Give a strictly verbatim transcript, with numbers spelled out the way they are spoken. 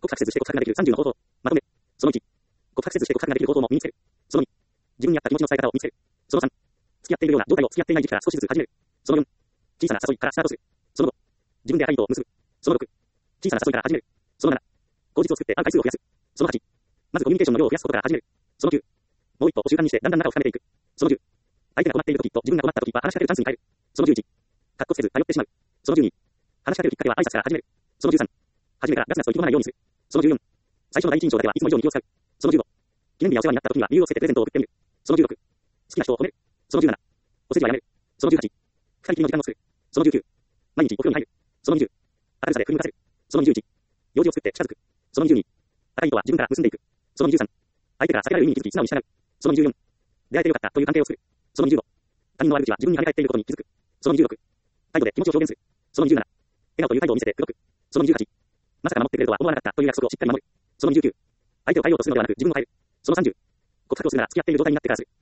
白せずして告白ができるさんじゅうの方法。まとめ。そのいち。告白せずして告白ができる方法も身につける。そのに。自分に合った気持ちの伝え方を見つける。そのさん。付き合っているような状態を付き合っていない時期から少しずつ始める。そのよん。小さな誘いからスタートする。そのご。自分で赤い糸を結ぶ。そのろく。小さな誘いから始める。そのなな。口実を作って会う回数を増やす。そのはち。まずコミュニケーションの量を増やすことから始める。そのきゅう。もう一歩を習慣にしてだんだん仲を深めていく。そのじゅう。相手が困っている時と自分が困った時は話しかけるチャンスに変える。そのじゅういち。かっこつけず頼ってしまう。そのじゅうに。話しかけるきっかけは挨拶から始める。そのじゅうさん。初めからガスガスと意気込まないようにする。そのじゅうよん。最初の第一印象だけはいつも以上に気を使う。そのじゅうご。記念日やお世話になった時には理由をつけてプレゼントを送ってみる。そのじゅうろく。好きな人を褒める。そのじゅうなな。お世辞はやめる。そのじゅうはち。二人きりの時間を作る。そのじゅうきゅう。毎日お風呂に入る。そのにじゅう。明るさで振り向かせる。そのにじゅういち。用事を作って近づく。そのにじゅうに。赤い糸は自分から結んでいく。そのにじゅうさん。相手から避けられる意味に気づき素直に従う。そのにじゅうよん。出会えてよかったという関係を作る。そのにじゅうご。他人の悪口は自分に跳ね返っていることに気づく。そのにじゅうろく。態度で気持ちを表現する。そのにじゅうなな。笑顔という態度を見せて口説く。そのにじゅうはち。まさか守ってくれるとは思わなかったという約束をしっかり守る。そのにじゅうきゅう。相手を変えようとするのではなく自分を変える。そのさんじゅう。告白をするなら付き合っている状態になってからする。